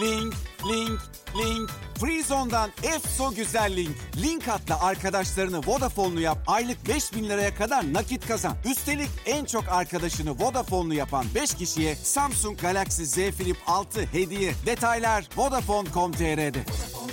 Link, link, link. Freezone'dan Efso güzel link. Link atla arkadaşlarını Vodafone'lu yap. Aylık 5.000 liraya kadar nakit kazan. Üstelik en çok arkadaşını Vodafone'lu yapan 5 kişiye Samsung Galaxy Z Flip 6 hediye. Detaylar Vodafone.com.tr'de.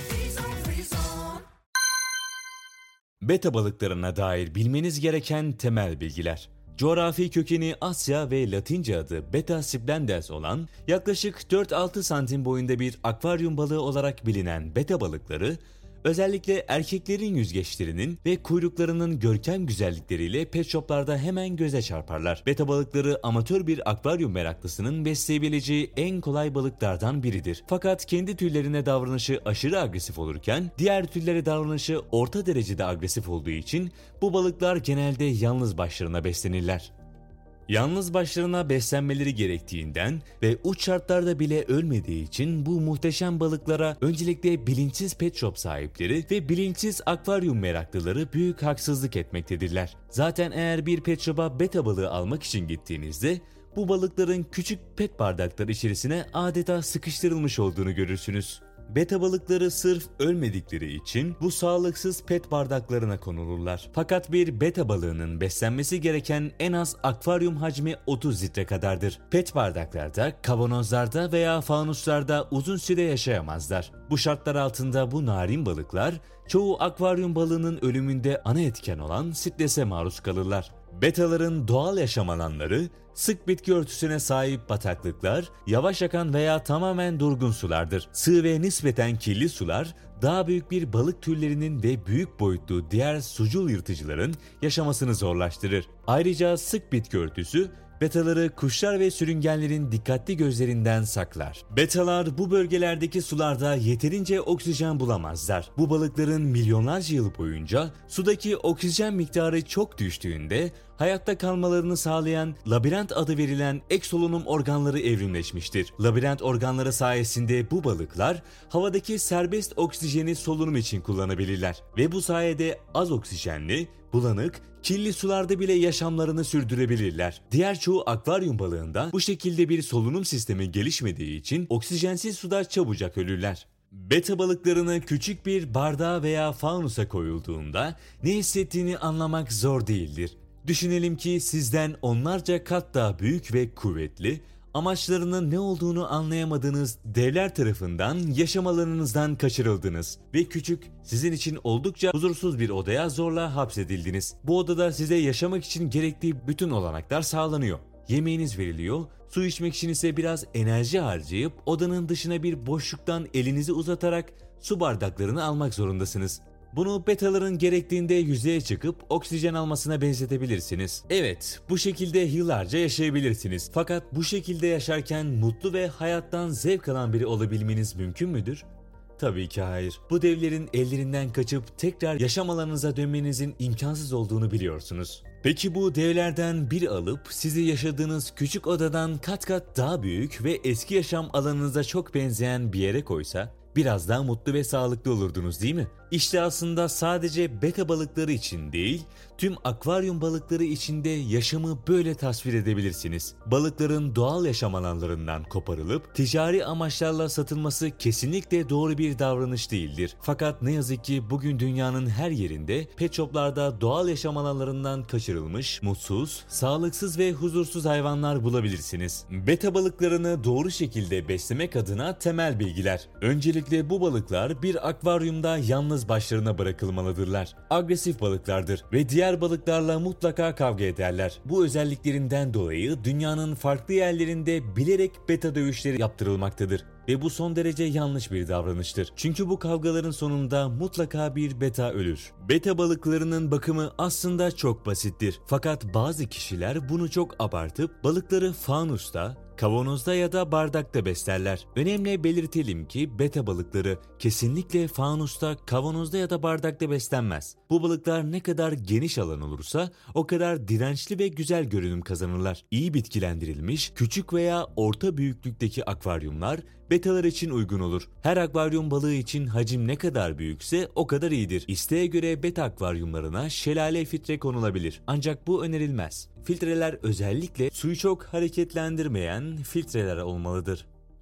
Beta balıklarına dair bilmeniz gereken temel bilgiler. Coğrafi kökeni Asya ve Latince adı Beta splendens olan yaklaşık 4-6 santim boyunda bir akvaryum balığı olarak bilinen beta balıkları, özellikle erkeklerin yüzgeçlerinin ve kuyruklarının görkem güzellikleriyle pet shoplarda hemen göze çarparlar. Beta balıkları amatör bir akvaryum meraklısının besleyebileceği en kolay balıklardan biridir. Fakat kendi türlerine davranışı aşırı agresif olurken diğer türlere davranışı orta derecede agresif olduğu için bu balıklar genelde yalnız başlarına beslenirler. Yalnız başlarına beslenmeleri gerektiğinden ve uç şartlarda bile ölmediği için bu muhteşem balıklara öncelikle bilinçsiz pet shop sahipleri ve bilinçsiz akvaryum meraklıları büyük haksızlık etmektedirler. Zaten eğer bir pet shop'a beta balığı almak için gittiğinizde bu balıkların küçük pet bardaklar içerisine adeta sıkıştırılmış olduğunu görürsünüz. Beta balıkları sırf ölmedikleri için bu sağlıksız pet bardaklarına konulurlar. Fakat bir beta balığının beslenmesi gereken en az akvaryum hacmi 30 litre kadardır. Pet bardaklarda, kavanozlarda veya fanuslarda uzun süre yaşayamazlar. Bu şartlar altında bu narin balıklar çoğu akvaryum balığının ölümünde ana etken olan strese maruz kalırlar. Betaların doğal yaşam alanları sık bitki örtüsüne sahip bataklıklar, yavaş akan veya tamamen durgun sulardır. Sığ ve nispeten kirli sular, daha büyük bir balık türlerinin ve büyük boyutlu diğer sucul yırtıcıların yaşamasını zorlaştırır. Ayrıca sık bitki örtüsü, betaları kuşlar ve sürüngenlerin dikkatli gözlerinden saklar. Betalar bu bölgelerdeki sularda yeterince oksijen bulamazlar. Bu balıkların milyonlarca yıl boyunca sudaki oksijen miktarı çok düştüğünde hayatta kalmalarını sağlayan labirent adı verilen eksolunum organları evrimleşmiştir. Labirent organları sayesinde bu balıklar havadaki serbest oksijeni solunum için kullanabilirler ve bu sayede az oksijenli, bulanık, kirli sularda bile yaşamlarını sürdürebilirler. Diğer çoğu akvaryum balığında bu şekilde bir solunum sistemi gelişmediği için oksijensiz suda çabucak ölürler. Beta balıklarını küçük bir bardağa veya fanusa koyulduğunda ne hissettiğini anlamak zor değildir. Düşünelim ki sizden onlarca kat daha büyük ve kuvvetli, amaçlarının ne olduğunu anlayamadığınız devler tarafından yaşam alanınızdan kaçırıldınız ve küçük, sizin için oldukça huzursuz bir odaya zorla hapsedildiniz. Bu odada size yaşamak için gerektiği bütün olanaklar sağlanıyor. Yemeğiniz veriliyor, su içmek için ise biraz enerji harcayıp odanın dışına bir boşluktan elinizi uzatarak su bardaklarını almak zorundasınız. Bunu betaların gerektiğinde yüzeye çıkıp oksijen almasına benzetebilirsiniz. Evet, bu şekilde yıllarca yaşayabilirsiniz. Fakat bu şekilde yaşarken mutlu ve hayattan zevk alan biri olabilmeniz mümkün müdür? Tabii ki hayır. Bu devlerin ellerinden kaçıp tekrar yaşam alanınıza dönmenizin imkansız olduğunu biliyorsunuz. Peki bu devlerden biri alıp sizi yaşadığınız küçük odadan kat kat daha büyük ve eski yaşam alanınıza çok benzeyen bir yere koysa, biraz daha mutlu ve sağlıklı olurdunuz değil mi? İşte aslında sadece beta balıkları için değil, tüm akvaryum balıkları için de yaşamı böyle tasvir edebilirsiniz. Balıkların doğal yaşam alanlarından koparılıp ticari amaçlarla satılması kesinlikle doğru bir davranış değildir. Fakat ne yazık ki bugün dünyanın her yerinde pet shoplarda doğal yaşam alanlarından kaçırılmış, mutsuz, sağlıksız ve huzursuz hayvanlar bulabilirsiniz. Beta balıklarını doğru şekilde beslemek adına temel bilgiler. Öncelikle bu balıklar bir akvaryumda yalnız başlarına bırakılmalıdırlar. Agresif balıklardır ve diğer balıklarla mutlaka kavga ederler. Bu özelliklerinden dolayı dünyanın farklı yerlerinde bilerek beta dövüşleri yaptırılmaktadır. Ve bu son derece yanlış bir davranıştır. Çünkü bu kavgaların sonunda mutlaka bir beta ölür. Beta balıklarının bakımı aslında çok basittir. Fakat bazı kişiler bunu çok abartıp balıkları fanusta, kavanozda ya da bardakta beslerler. Önemli belirtelim ki beta balıkları kesinlikle fanusta, kavanozda ya da bardakta beslenmez. Bu balıklar ne kadar geniş alan olursa o kadar dirençli ve güzel görünüm kazanırlar. İyi bitkilendirilmiş, küçük veya orta büyüklükteki akvaryumlar betalar için uygun olur. Her akvaryum balığı için hacim ne kadar büyükse o kadar iyidir. İsteğe göre beta akvaryumlarına şelale filtre konulabilir. Ancak bu önerilmez. Filtreler özellikle suyu çok hareketlendirmeyen filtreler olmalıdır.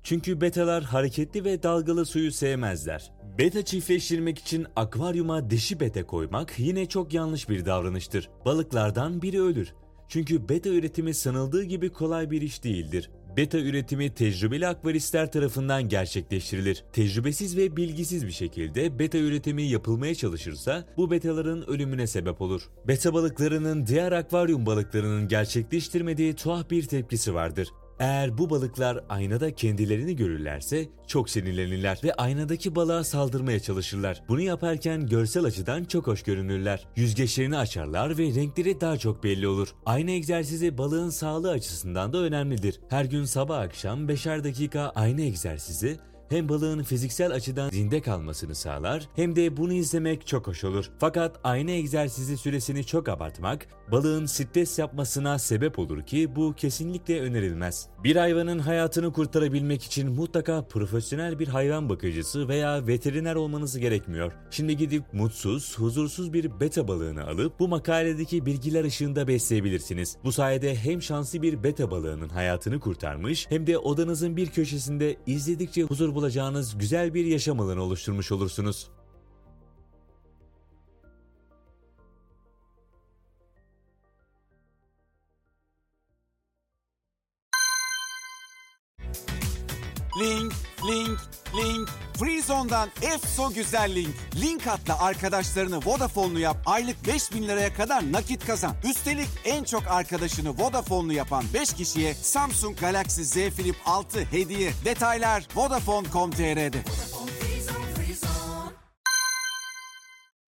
Çünkü betalar hareketli ve dalgalı suyu sevmezler. Beta çiftleştirmek için akvaryuma dişi beta koymak yine çok yanlış bir davranıştır. Balıklardan biri ölür. Çünkü beta üretimi sanıldığı gibi kolay bir iş değildir. Beta üretimi tecrübeli akvaristler tarafından gerçekleştirilir. Tecrübesiz ve bilgisiz bir şekilde beta üretimi yapılmaya çalışırsa bu betaların ölümüne sebep olur. Beta balıklarının diğer akvaryum balıklarının gerçekleştirmediği tuhaf bir tepkisi vardır. Eğer bu balıklar aynada kendilerini görürlerse çok sinirlenirler ve aynadaki balığa saldırmaya çalışırlar. Bunu yaparken görsel açıdan çok hoş görünürler. Yüzgeçlerini açarlar ve renkleri daha çok belli olur. Ayna egzersizi balığın sağlığı açısından da önemlidir. Her gün sabah akşam 5'er dakika ayna egzersizi hem balığın fiziksel açıdan zinde kalmasını sağlar hem de bunu izlemek çok hoş olur. Fakat ayna egzersizi süresini çok abartmak balığın stres yapmasına sebep olur ki bu kesinlikle önerilmez. Bir hayvanın hayatını kurtarabilmek için mutlaka profesyonel bir hayvan bakıcısı veya veteriner olmanız gerekmiyor. Şimdi gidip mutsuz, huzursuz bir beta balığını alıp bu makaledeki bilgiler ışığında besleyebilirsiniz. Bu sayede hem şanslı bir beta balığının hayatını kurtarmış hem de odanızın bir köşesinde izledikçe huzur bulacağınız güzel bir yaşam alanı oluşturmuş olursunuz. Link, link, link. Freezone'dan EFSO güzel link. Link atla arkadaşlarını Vodafone'lu yap. Aylık 5.000 liraya kadar nakit kazan. Üstelik en çok arkadaşını Vodafone'lu yapan 5 kişiye Samsung Galaxy Z Flip 6 hediye. Detaylar Vodafone.com.tr'de.